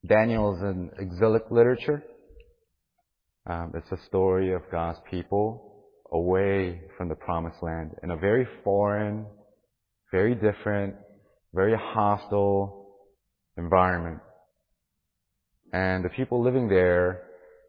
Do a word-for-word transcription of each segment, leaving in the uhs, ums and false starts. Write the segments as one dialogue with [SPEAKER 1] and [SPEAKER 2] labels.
[SPEAKER 1] Daniel is an exilic literature. Um, it's a story of God's people away from the promised land in a very foreign, very different, very hostile environment. And the people living there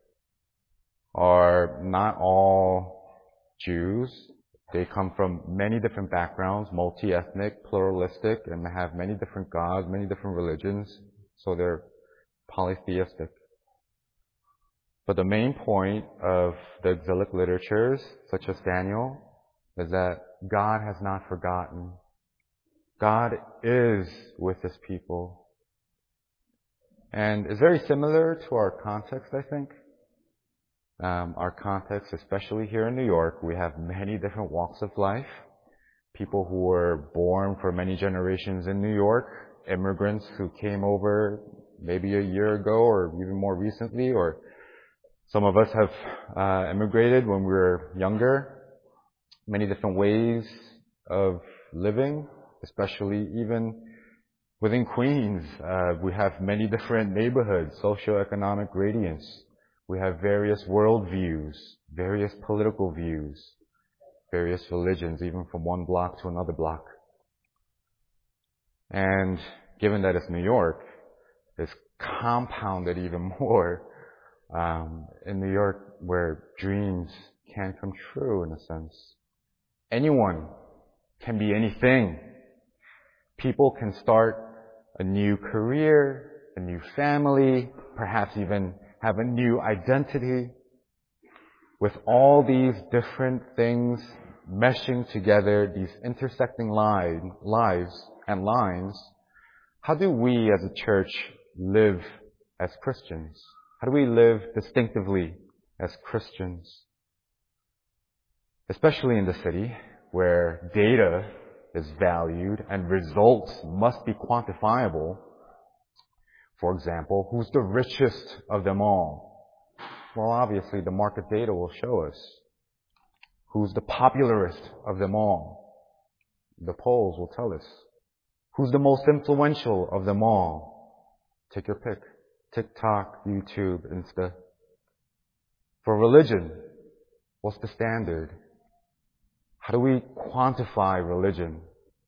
[SPEAKER 1] are not all Jews. They come from many different backgrounds, multi-ethnic, pluralistic, and have many different gods, many different religions. So they're polytheistic. But the main point of the exilic literatures, such as Daniel, is that God has not forgotten. God is with His people. And it's very similar to our context, I think. Um, our context, especially here in New York, we have many different walks of life. People who were born for many generations in New York, immigrants who came over maybe a year ago or even more recently, or some of us have uh, immigrated when we were younger. Many different ways of living, especially even within Queens. Uh, we have many different neighborhoods, socioeconomic gradients. We have various worldviews, various political views, various religions, even from one block to another block. And given that it's New York, it's compounded even more um, in New York, where dreams can come true in a sense. Anyone can be anything. People can start a new career, a new family, perhaps even have a new identity. With all these different things meshing together, these intersecting line, lives and lines, how do we as a church live as Christians? How do we live distinctively as Christians? Especially in the city, where data is valued and results must be quantifiable. For example, who's the richest of them all? Well, obviously, the market data will show us. Who's the popularist of them all? The polls will tell us. Who's the most influential of them all? Take your pick. TikTok, YouTube, Insta. For religion, what's the standard? How do we quantify religion?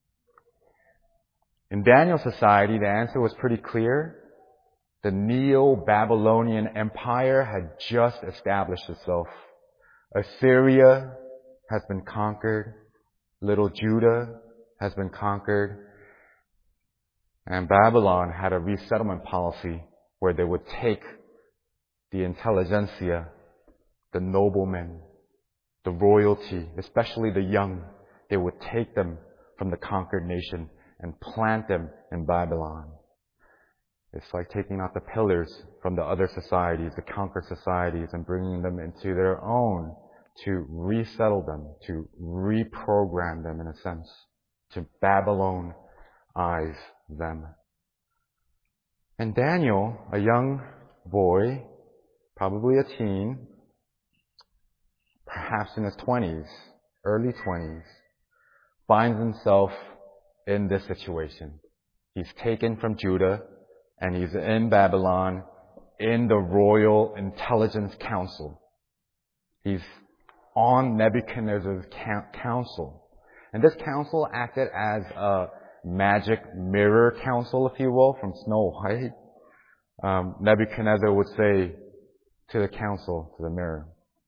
[SPEAKER 1] In Daniel's society, the answer was pretty clear. The Neo-Babylonian Empire had just established itself. Assyria has been conquered. Little Judah has been conquered. And Babylon had a resettlement policy where they would take the intelligentsia, the noblemen, the royalty, especially the young. They would take them from the conquered nation and plant them in Babylon. It's like taking out the pillars from the other societies, the conquered societies, and bringing them into their own to resettle them, to reprogram them in a sense, to Babylonize them. And Daniel, a young boy, probably a teen, perhaps in his twenties, early twenties, finds himself in this situation. He's taken from Judah, and he's in Babylon, in the Royal Intelligence Council. He's on Nebuchadnezzar's council. And this council acted as a magic mirror council, if you will, from Snow White. Um, Nebuchadnezzar would say to the council, to the mirror,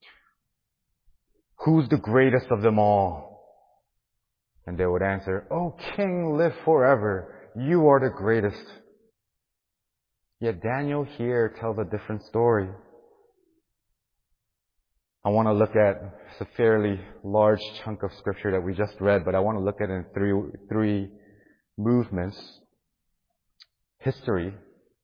[SPEAKER 1] "Who's the greatest of them all?" And they would answer, "Oh, King, live forever. You are the greatest." Yet Daniel here tells a different story. I want to look at, it's a fairly large chunk of scripture that we just read, but I want to look at it in three, three movements. History,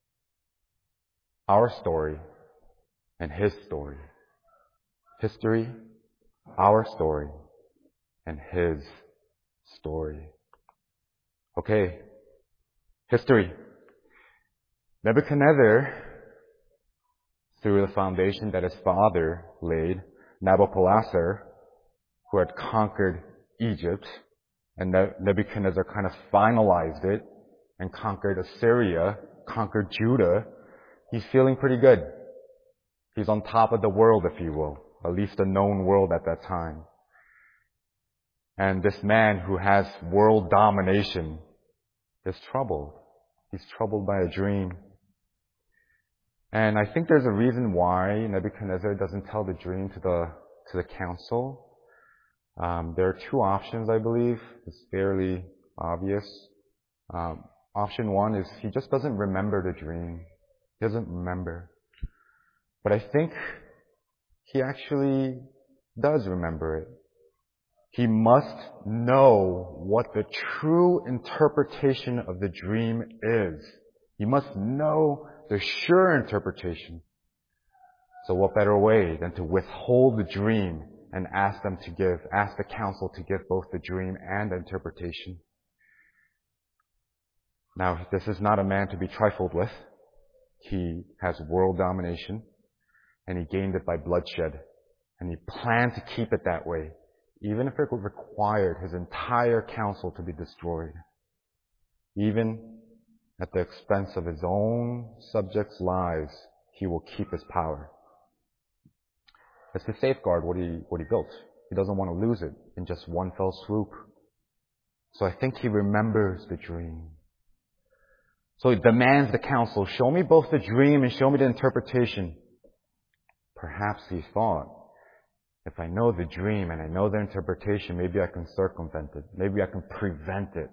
[SPEAKER 1] our story, and his story. History, our story, and his story. Okay, history. Nebuchadnezzar, through the foundation that his father laid, Nabopolassar, who had conquered Egypt, and Nebuchadnezzar kind of finalized it and conquered Assyria, conquered Judah, he's feeling pretty good. He's on top of the world, if you will, at least the known world at that time. And this man who has world domination is troubled. He's troubled by a dream. And I think there's a reason why Nebuchadnezzar doesn't tell the dream to the to the council. Um, there are two options, I believe. It's fairly obvious. Um, option one is he just doesn't remember the dream. He doesn't remember. But I think he actually does remember it. He must know what the true interpretation of the dream is. He must know the sure interpretation. So what better way than to withhold the dream and ask them to give, ask the council to give both the dream and the interpretation. Now, this is not a man to be trifled with. He has world domination, and he gained it by bloodshed, and he planned to keep it that way, even if it required his entire council to be destroyed, even at the expense of his own subjects' lives. He will keep his power. It's to safeguard what he what he built. He doesn't want to lose it in just one fell swoop. So I think he remembers the dream. So he demands the council, show me both the dream and show me the interpretation. Perhaps he thought, if I know the dream and I know the interpretation, maybe I can circumvent it. Maybe I can prevent it.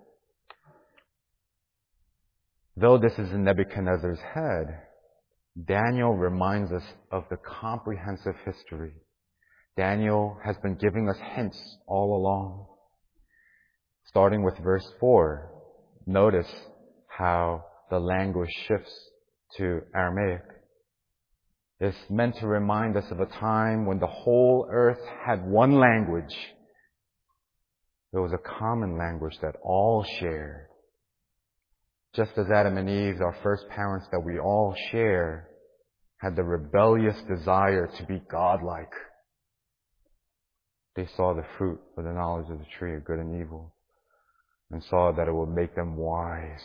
[SPEAKER 1] Though this is in Nebuchadnezzar's head, Daniel reminds us of the comprehensive history. Daniel has been giving us hints all along. Starting with verse four, notice how the language shifts to Aramaic. It's meant to remind us of a time when the whole earth had one language. It was a common language that all shared. Just as Adam and Eve, our first parents that we all share, had the rebellious desire to be godlike. They saw the fruit of the knowledge of the tree of good and evil and saw that it would make them wise.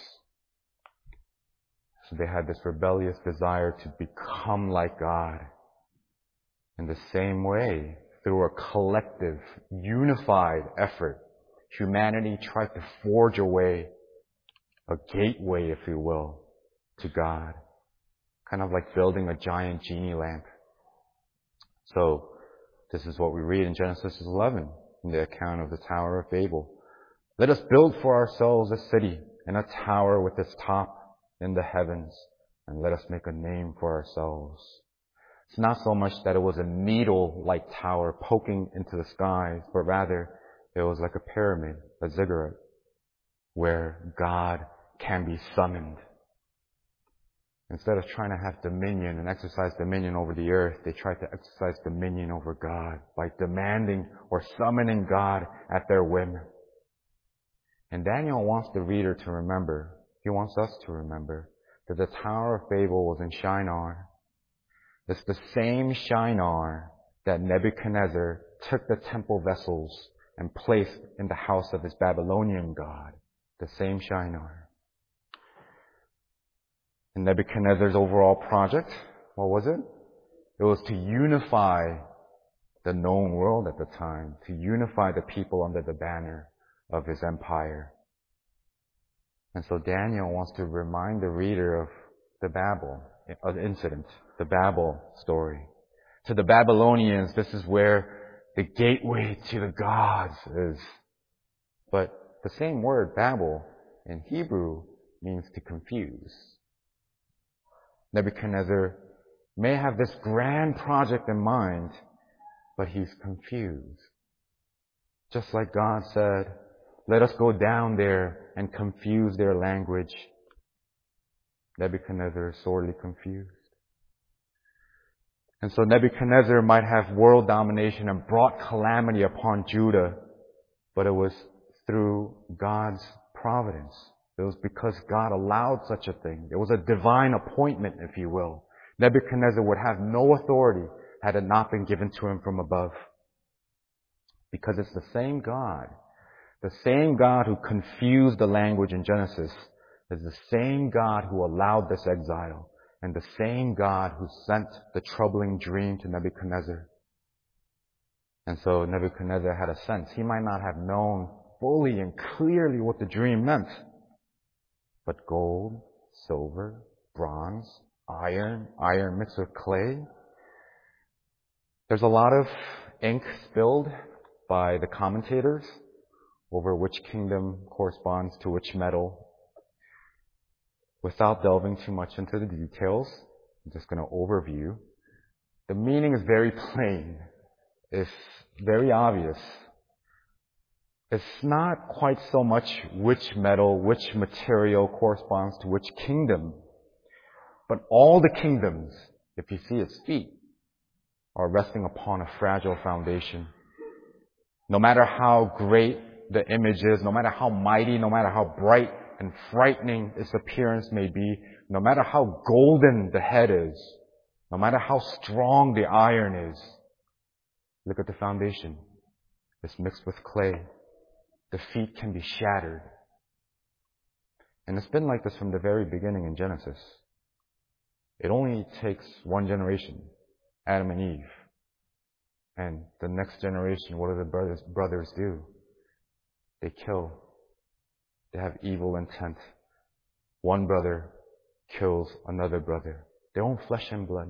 [SPEAKER 1] So they had this rebellious desire to become like God. In the same way, through a collective, unified effort, humanity tried to forge a way, a gateway, if you will, to God. Kind of like building a giant genie lamp. So, this is what we read in Genesis eleven, in the account of the Tower of Babel. Let us build for ourselves a city and a tower with its top in the heavens, and let us make a name for ourselves. It's not so much that it was a needle-like tower poking into the skies, but rather it was like a pyramid, a ziggurat, where God can be summoned. Instead of trying to have dominion and exercise dominion over the earth, they tried to exercise dominion over God by demanding or summoning God at their whim. And Daniel wants the reader to remember, he wants us to remember, that the Tower of Babel was in Shinar. It's the same Shinar that Nebuchadnezzar took the temple vessels and placed in the house of his Babylonian god. The same Shinar. And Nebuchadnezzar's overall project, what was it? It was to unify the known world at the time, to unify the people under the banner of his empire. And so Daniel wants to remind the reader of the Babel of the incident, the Babel story. To the Babylonians, this is where the gateway to the gods is. But the same word, Babel, in Hebrew means to confuse. Nebuchadnezzar may have this grand project in mind, but he's confused. Just like God said, let us go down there and confuse their language. Nebuchadnezzar is sorely confused. And so Nebuchadnezzar might have world domination and brought calamity upon Judah, but it was through God's providence. It was because God allowed such a thing. It was a divine appointment, if you will. Nebuchadnezzar would have no authority had it not been given to him from above. Because it's the same God, the same God who confused the language in Genesis, is the same God who allowed this exile and the same God who sent the troubling dream to Nebuchadnezzar. And so Nebuchadnezzar had a sense. He might not have known fully and clearly what the dream meant. But gold, silver, bronze, iron, iron mixed with clay. There's a lot of ink spilled by the commentators over which kingdom corresponds to which metal. Without delving too much into the details, I'm just going to overview. The meaning is very plain. It's very obvious. It's not quite so much which metal, which material corresponds to which kingdom, but all the kingdoms, if you see its feet, are resting upon a fragile foundation. No matter how great the image is, no matter how mighty, no matter how bright and frightening its appearance may be, no matter how golden the head is, no matter how strong the iron is, look at the foundation. It's mixed with clay. The feet can be shattered. And it's been like this from the very beginning in Genesis. It only takes one generation, Adam and Eve. And the next generation, what do the brothers, brothers do? They kill. They have evil intent. One brother kills another brother. Their own flesh and blood.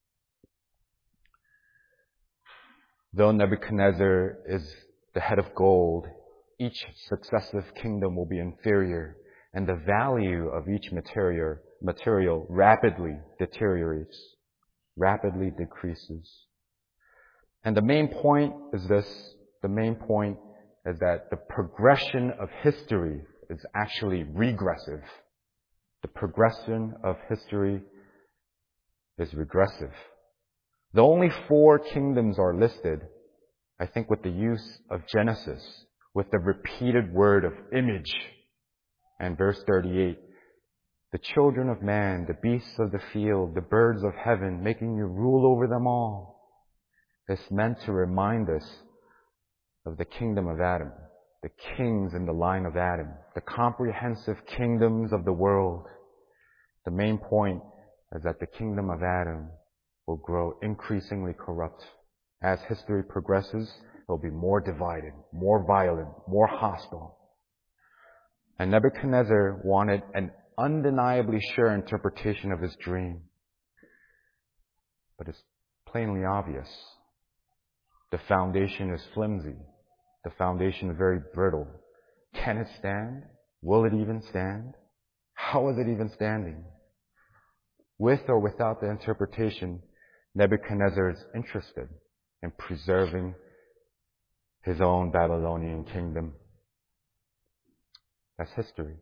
[SPEAKER 1] Though Nebuchadnezzar is the head of gold, each successive kingdom will be inferior, and the value of each material, material rapidly deteriorates, rapidly decreases. And the main point is this, the main point is that the progression of history is actually regressive. The progression of history is regressive. Though only four kingdoms are listed, I think with the use of Genesis, with the repeated word of image, and verse thirty-eight, the children of man, the beasts of the field, the birds of heaven, making you rule over them all. It's meant to remind us of the kingdom of Adam, the kings in the line of Adam, the comprehensive kingdoms of the world. The main point is that the kingdom of Adam will grow increasingly corrupt. As history progresses, it will be more divided, more violent, more hostile. And Nebuchadnezzar wanted an undeniably sure interpretation of his dream. But it's plainly obvious. The foundation is flimsy. The foundation is very brittle. Can it stand? Will it even stand? How is it even standing? With or without the interpretation, Nebuchadnezzar is interested in preserving his own Babylonian kingdom. That's history.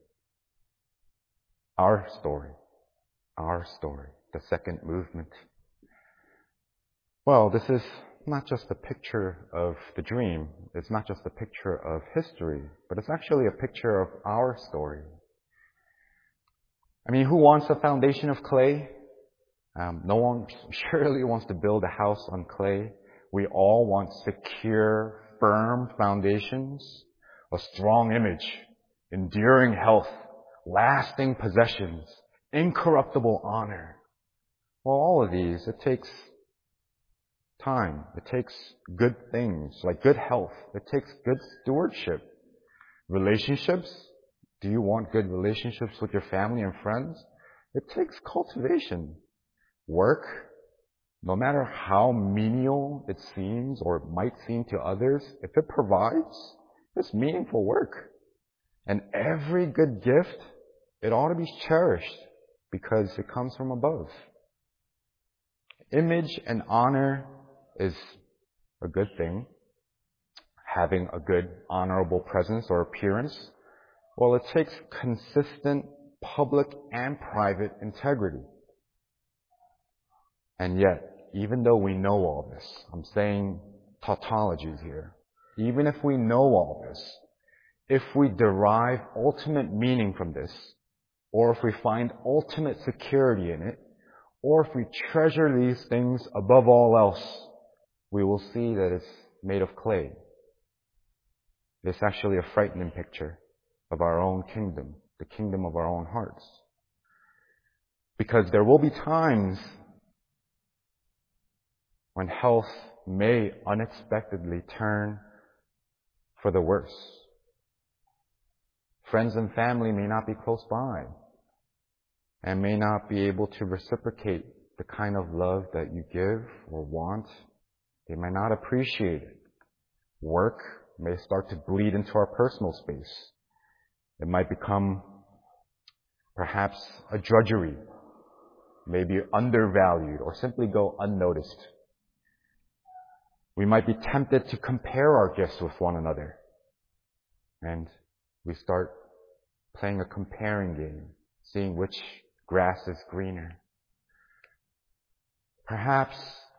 [SPEAKER 1] Our story. Our story. The second movement. Well, this is not just a picture of the dream. It's not just a picture of history, but it's actually a picture of our story. I mean, who wants a foundation of clay? Um, no one surely wants to build a house on clay. We all want secure, firm foundations, a strong image, enduring health, lasting possessions, incorruptible honor. Well, all of these, it takes time. It takes good things, like good health. It takes good stewardship. Relationships. Do you want good relationships with your family and friends? It takes cultivation. Work. No matter how menial it seems or might seem to others, if it provides, it's meaningful work. And every good gift, it ought to be cherished because it comes from above. Image and honor is a good thing. Having a good, honorable presence or appearance, well, it takes consistent public and private integrity. And yet, even though we know all this, I'm saying tautologies here, even if we know all this, if we derive ultimate meaning from this, or if we find ultimate security in it, or if we treasure these things above all else, we will see that it's made of clay. It's actually a frightening picture of our own kingdom, the kingdom of our own hearts. Because there will be times when health may unexpectedly turn for the worse. Friends and family may not be close by and may not be able to reciprocate the kind of love that you give or want. They may not appreciate it. Work may start to bleed into our personal space. It might become perhaps a drudgery, maybe undervalued, or simply go unnoticed. We might be tempted to compare our gifts with one another. And we start playing a comparing game, seeing which grass is greener. Perhaps,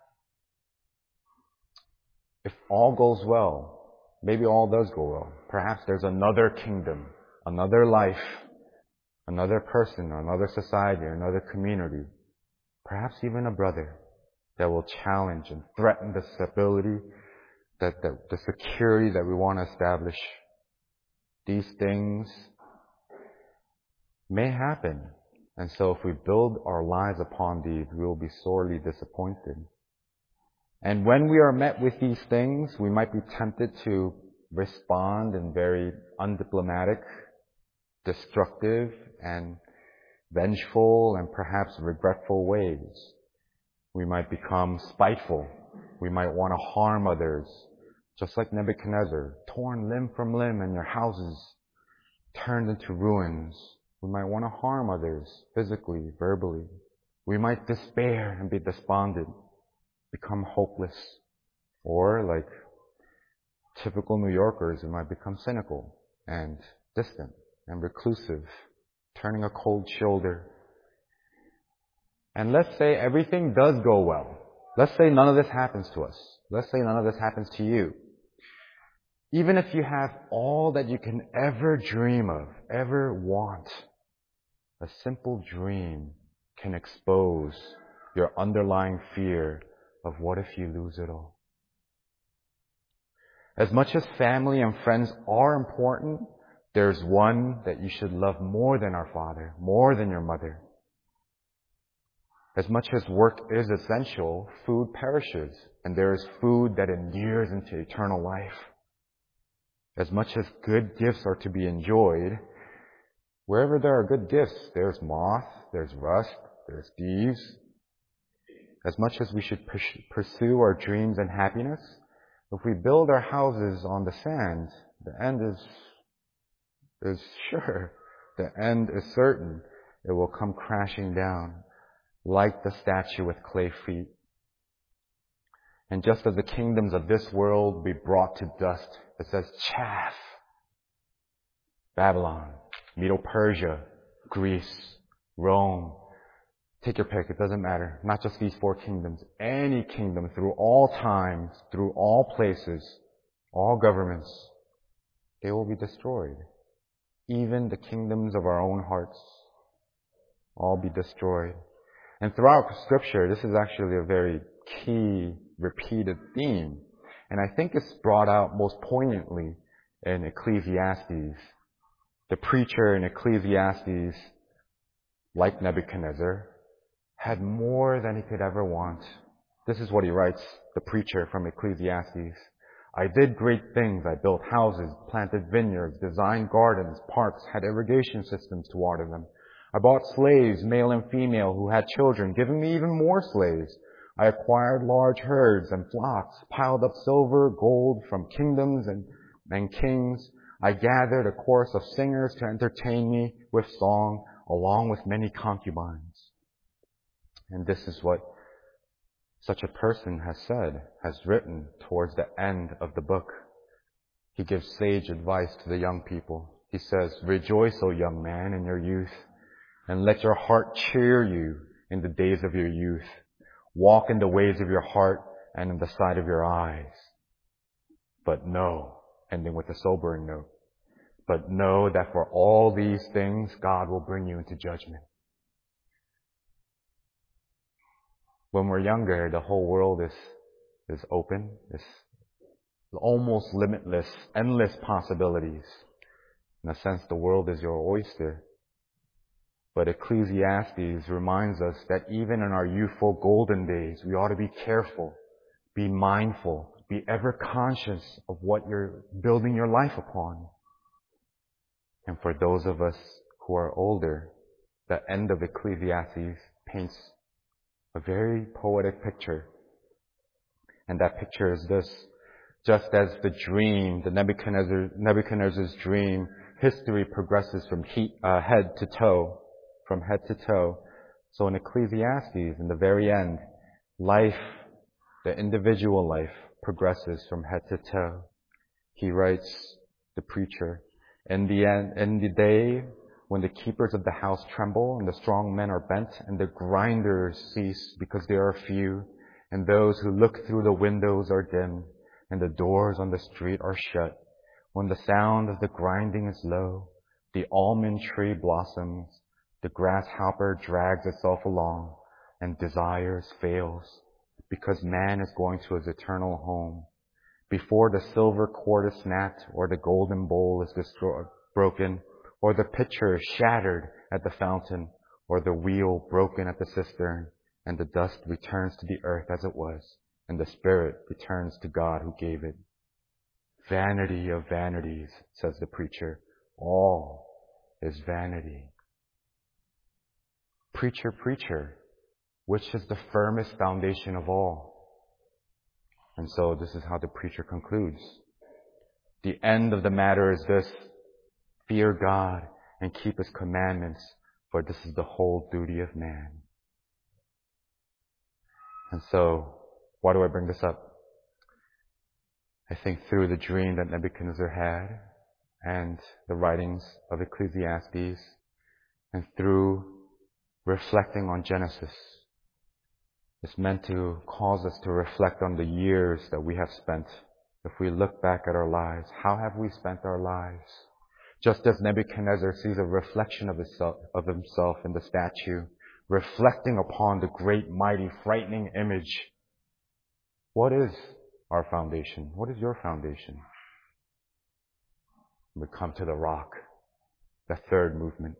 [SPEAKER 1] if all goes well, maybe all does go well, perhaps there's another kingdom, another life, another person, another society, another community, perhaps even a brother that will challenge and threaten the stability, that, that the security that we want to establish. These things may happen. And so if we build our lives upon these, we will be sorely disappointed. And when we are met with these things, we might be tempted to respond in very undiplomatic, destructive, and vengeful, and perhaps regretful ways. We might become spiteful. We might want to harm others. Just like Nebuchadnezzar, torn limb from limb and your houses turned into ruins. We might want to harm others physically, verbally. We might despair and be despondent, become hopeless. Or, like typical New Yorkers, we might become cynical and distant and reclusive, turning a cold shoulder. And let's say everything does go well. Let's say none of this happens to us. Let's say none of this happens to you. Even if you have all that you can ever dream of, ever want, a simple dream can expose your underlying fear of what if you lose it all. As much as family and friends are important, there's one that you should love more than our father, more than your mother. As much as work is essential, food perishes, and there is food that endures into eternal life. As much as good gifts are to be enjoyed, wherever there are good gifts, there's moth, there's rust, there's thieves. As much as we should pursue our dreams and happiness, if we build our houses on the sand, the end is, is sure. The end is certain. It will come crashing down, like the statue with clay feet. And just as the kingdoms of this world will be brought to dust, it says chaff. Babylon, Medo-Persia, Greece, Rome. Take your pick, it doesn't matter. Not just these four kingdoms. Any kingdom through all times, through all places, all governments, they will be destroyed. Even the kingdoms of our own hearts, all be destroyed. And throughout Scripture, this is actually a very key, repeated theme. And I think it's brought out most poignantly in Ecclesiastes. The preacher in Ecclesiastes, like Nebuchadnezzar, had more than he could ever want. This is what he writes, the preacher from Ecclesiastes. I did great things. I built houses, planted vineyards, designed gardens, parks, had irrigation systems to water them. I bought slaves, male and female, who had children, giving me even more slaves. I acquired large herds and flocks, piled up silver, gold from kingdoms and, and kings. I gathered a chorus of singers to entertain me with song, along with many concubines. And this is what such a person has said, has written towards the end of the book. He gives sage advice to the young people. He says, rejoice, O young man, in your youth, and let your heart cheer you in the days of your youth. Walk in the ways of your heart and in the sight of your eyes. But know, ending with a sobering note, but know that for all these things, God will bring you into judgment. When we're younger, the whole world is, is open. It's almost limitless, endless possibilities. In a sense, the world is your oyster. But Ecclesiastes reminds us that even in our youthful golden days, we ought to be careful, be mindful, be ever conscious of what you're building your life upon. And for those of us who are older, the end of Ecclesiastes paints a very poetic picture. And that picture is this: just as the dream, the Nebuchadnezzar, Nebuchadnezzar's dream, history progresses from he, uh, head to toe, from head to toe. So in Ecclesiastes, in the very end, life, the individual life, progresses from head to toe. He writes, the preacher, in the end, in the day when the keepers of the house tremble and the strong men are bent and the grinders cease because they are few, and those who look through the windows are dim and the doors on the street are shut, when the sound of the grinding is low, the almond tree blossoms, the grasshopper drags itself along, and desires fails, because man is going to his eternal home. Before the silver cord is snapped, or the golden bowl is destroyed, broken, or the pitcher is shattered at the fountain, or the wheel broken at the cistern, and the dust returns to the earth as it was, and the spirit returns to God who gave it. Vanity of vanities, says the preacher. All is vanity. Preacher, preacher, which is the firmest foundation of all? And so this is how the preacher concludes. The end of the matter is this: fear God and keep His commandments, for this is the whole duty of man. And so, why do I bring this up? I think through the dream that Nebuchadnezzar had, and the writings of Ecclesiastes, and through reflecting on Genesis, it's meant to cause us to reflect on the years that we have spent. If we look back at our lives, how have we spent our lives? Just as Nebuchadnezzar sees a reflection of himself, of himself in the statue, reflecting upon the great, mighty, frightening image, what is our foundation? What is your foundation? We come to the rock, the third movement.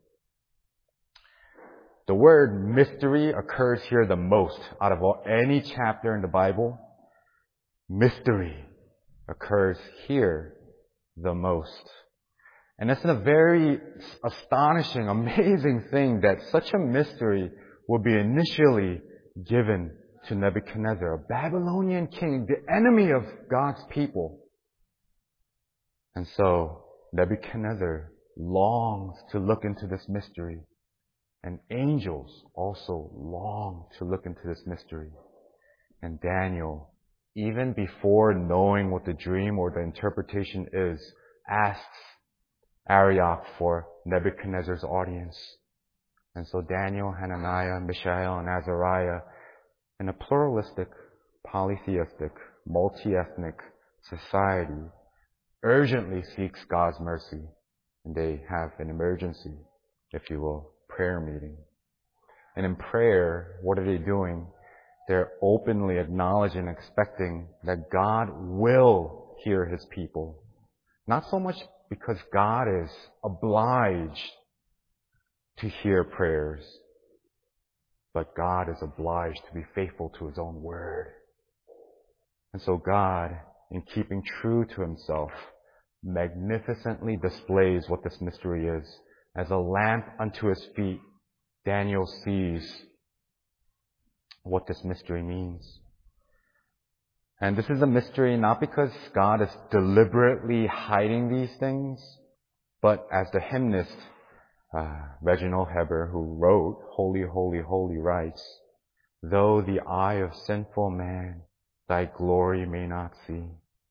[SPEAKER 1] The word mystery occurs here the most out of all, any chapter in the Bible. Mystery occurs here the most. And it's a very astonishing, amazing thing that such a mystery will be initially given to Nebuchadnezzar, a Babylonian king, the enemy of God's people. And so Nebuchadnezzar longs to look into this mystery. And angels also long to look into this mystery. And Daniel, even before knowing what the dream or the interpretation is, asks Arioch for Nebuchadnezzar's audience. And so Daniel, Hananiah, Mishael, and Azariah, in a pluralistic, polytheistic, multi-ethnic society, urgently seeks God's mercy. And they have an emergency, if you will, prayer meeting. And in prayer, what are they doing? They're openly acknowledging and expecting that God will hear His people. Not so much because God is obliged to hear prayers, but God is obliged to be faithful to His own word. And so God, in keeping true to Himself, magnificently displays what this mystery is. As a lamp unto His feet, Daniel sees what this mystery means. And this is a mystery not because God is deliberately hiding these things, but as the hymnist, uh, Reginald Heber, who wrote Holy, Holy, Holy, writes, though the eye of sinful man Thy glory may not see.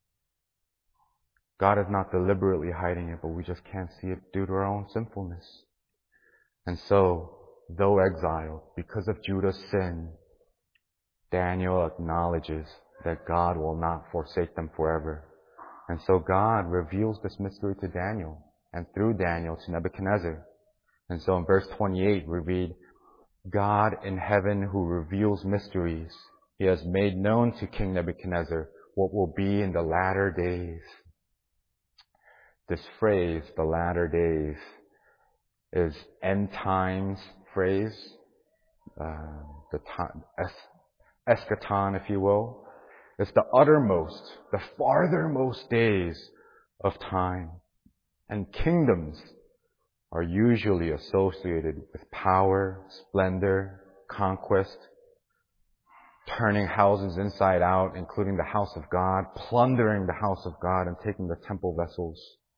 [SPEAKER 1] God is not deliberately hiding it, but we just can't see it due to our own sinfulness. And so, though exiled, because of Judah's sin, Daniel acknowledges that God will not forsake them forever. And so God reveals this mystery to Daniel, and through Daniel to Nebuchadnezzar. And so in verse twenty-eight we read, God in heaven who reveals mysteries, He has made known to King Nebuchadnezzar what will be in the latter days. This phrase, the latter days, is end times phrase, uh, the time, es, eschaton, if you will. It's the uttermost, the farthermost days of time. And kingdoms are usually associated with power, splendor, conquest, turning houses inside out, including the house of God, plundering the house of God and taking the temple vessels.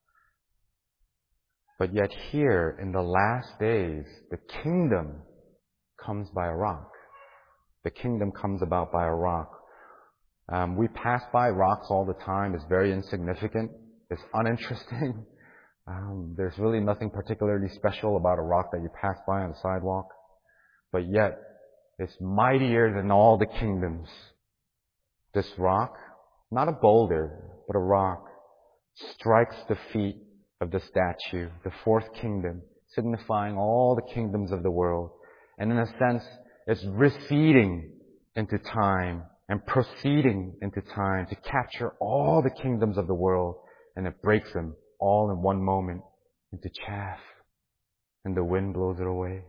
[SPEAKER 1] But yet here, in the last days, the kingdom comes by a rock. The kingdom comes about by a rock. Um, we pass by rocks all the time. It's very insignificant. It's uninteresting. Um, there's really nothing particularly special about a rock that you pass by on the sidewalk. But yet, it's mightier than all the kingdoms. This rock, not a boulder, but a rock, strikes the feet of the statue, the fourth kingdom, signifying all the kingdoms of the world. And in a sense, it's receding into time and proceeding into time to capture all the kingdoms of the world, and it breaks them all in one moment into chaff, and the wind blows it away.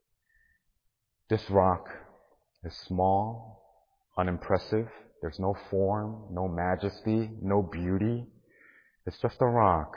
[SPEAKER 1] This rock is small, unimpressive. There's no form, no majesty, no beauty. It's just a rock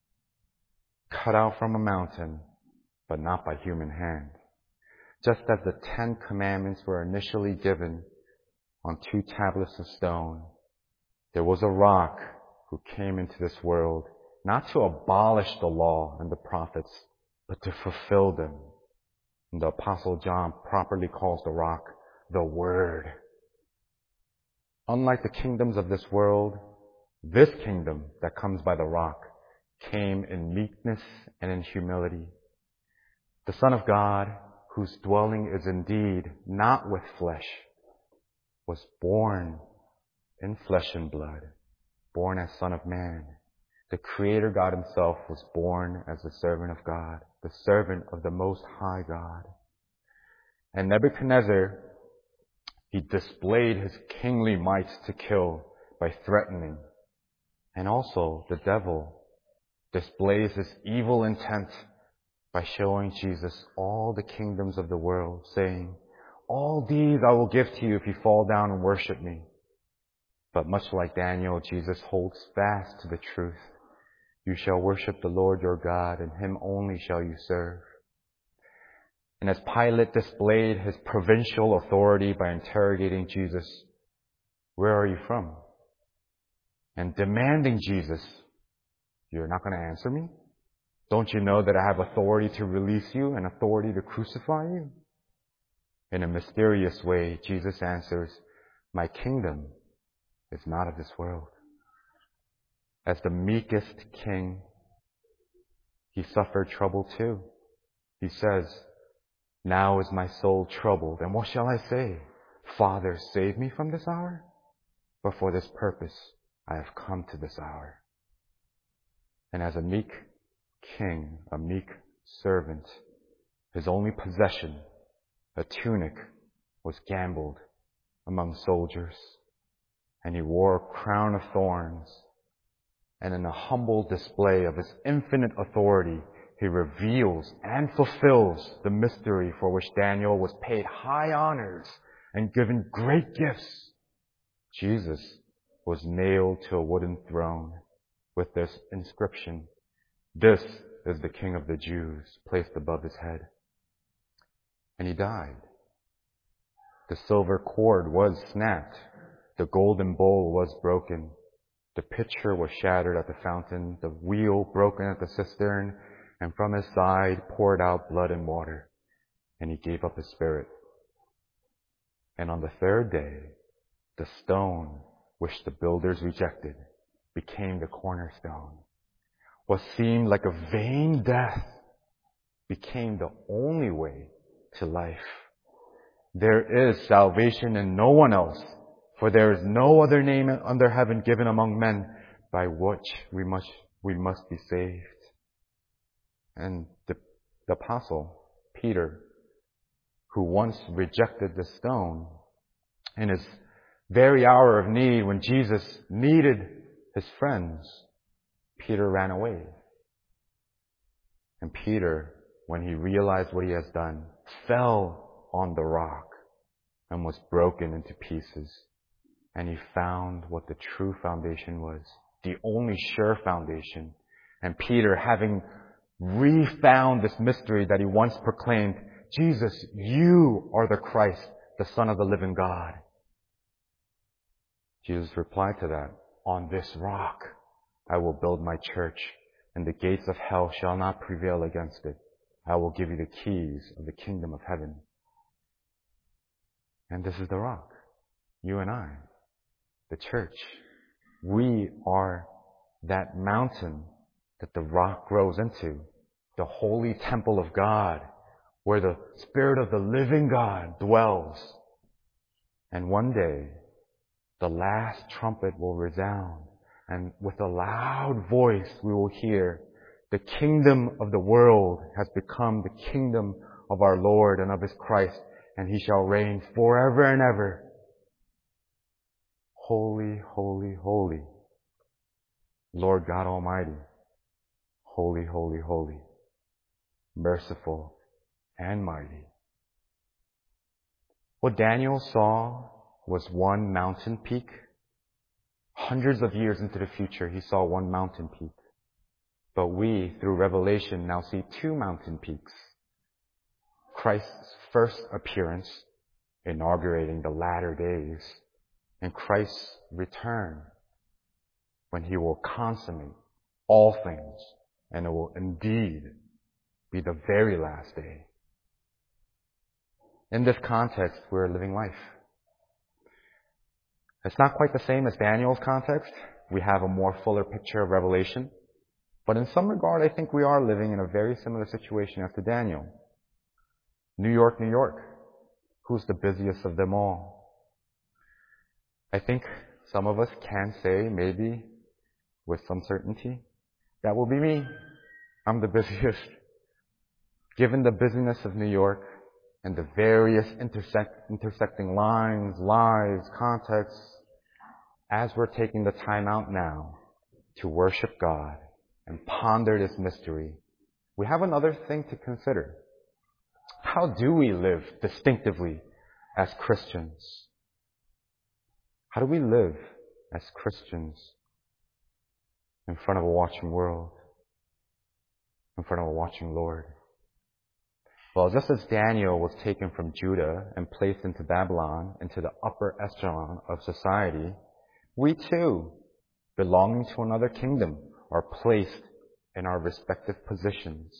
[SPEAKER 1] cut out from a mountain, but not by human hand. Just as the Ten Commandments were initially given on two tablets of stone, there was a rock who came into this world not to abolish the law and the prophets, but to fulfill them. And the Apostle John properly calls the rock the Word. Unlike the kingdoms of this world, this kingdom that comes by the rock came in meekness and in humility. The Son of God, whose dwelling is indeed not with flesh, was born in flesh and blood, born as Son of Man. The Creator God Himself was born as the servant of God, the servant of the Most High God. And Nebuchadnezzar, he displayed his kingly might to kill by threatening. And also the devil displays his evil intent by showing Jesus all the kingdoms of the world, saying, "All these I will give to you if you fall down and worship me." But much like Daniel, Jesus holds fast to the truth. You shall worship the Lord your God, and Him only shall you serve. And as Pilate displayed his provincial authority by interrogating Jesus, "Where are you from?" and demanding Jesus, "You're not going to answer me? Don't you know that I have authority to release you and authority to crucify you?" In a mysterious way, Jesus answers, "My kingdom is not of this world." As the meekest king, He suffered trouble too. He says, "Now is my soul troubled, and what shall I say? Father, save me from this hour? But for this purpose I have come to this hour." And as a meek king, a meek servant, his only possession, a tunic, was gambled among soldiers, and he wore a crown of thorns. And in a humble display of His infinite authority, He reveals and fulfills the mystery for which Daniel was paid high honors and given great gifts. Jesus was nailed to a wooden throne with this inscription, "This is the King of the Jews," placed above His head. And He died. The silver cord was snapped. The golden bowl was broken. The pitcher was shattered at the fountain, the wheel broken at the cistern, and from His side poured out blood and water. And He gave up His spirit. And on the third day, the stone which the builders rejected became the cornerstone. What seemed like a vain death became the only way to life. There is salvation in no one else, for there is no other name under heaven given among men by which we must, we must be saved. And the, the apostle, Peter, who once rejected the stone, in his very hour of need, when Jesus needed his friends, Peter ran away. And Peter when he realized what he has done, fell on the rock and was broken into pieces. And he found what the true foundation was, the only sure foundation. And Peter, having refound this mystery that he once proclaimed, Jesus, you are the Christ, the Son of the living God. Jesus replied to that, on this rock I will build my church, and the gates of hell shall not prevail against it. I will give you the keys of the kingdom of heaven. And this is the rock. You and I, the church. We are that mountain that the rock grows into, the holy temple of God, where the Spirit of the living God dwells. And one day, the last trumpet will resound, and with a loud voice we will hear, the kingdom of the world has become the kingdom of our Lord and of His Christ, and He shall reign forever and ever. Holy, holy, holy, Lord God Almighty. Holy, holy, holy, merciful and mighty. What Daniel saw was one mountain peak. Hundreds of years into the future, he saw one mountain peak. But we, through Revelation, now see two mountain peaks. Christ's first appearance, inaugurating the latter days, and Christ's return, when He will consummate all things, and it will indeed be the very last day. In this context, we're living life. It's not quite the same as Daniel's context. We have a more fuller picture of Revelation. But in some regard, I think we are living in a very similar situation as to Daniel. New York, New York. Who's the busiest of them all? I think some of us can say, maybe with some certainty, that will be me. I'm the busiest. Given the busyness of New York and the various intersect, intersecting lines, lives, contexts, as we're taking the time out now to worship God and ponder this mystery, we have another thing to consider. How do we live distinctively as Christians? How do we live as Christians in front of a watching world, in front of a watching Lord? Well, just as Daniel was taken from Judah and placed into Babylon, into the upper echelon of society, we too, belonging to another kingdom, are placed in our respective positions.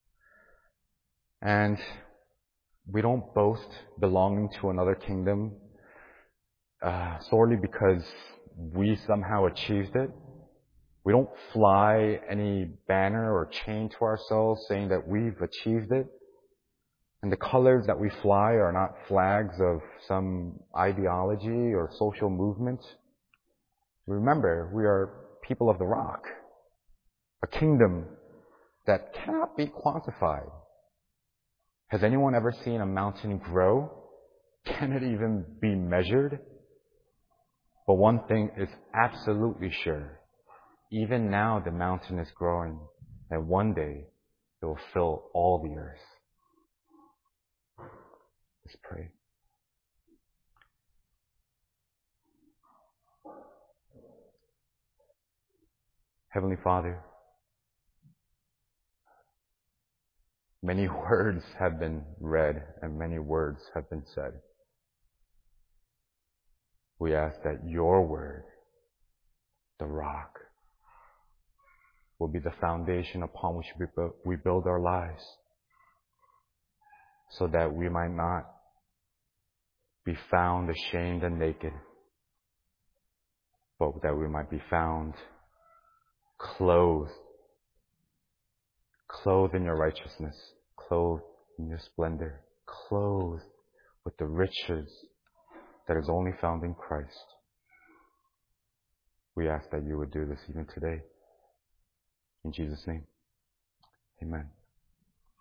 [SPEAKER 1] And we don't boast belonging to another kingdom uh, solely because we somehow achieved it. We don't fly any banner or chain to ourselves saying that we've achieved it. And the colors that we fly are not flags of some ideology or social movement. Remember, we are people of the rock, a kingdom that cannot be quantified. Has anyone ever seen a mountain grow? Can it even be measured? But one thing is absolutely sure. Even now the mountain is growing, and one day it will fill all the earth. Let's pray. Heavenly Father, many words have been read and many words have been said. We ask that your word, the rock, will be the foundation upon which we build our lives, so that we might not be found ashamed and naked, but that we might be found clothed, clothed in your righteousness, clothed in your splendor, clothed with the riches that is only found in Christ. We ask that you would do this even today. In Jesus' name, amen.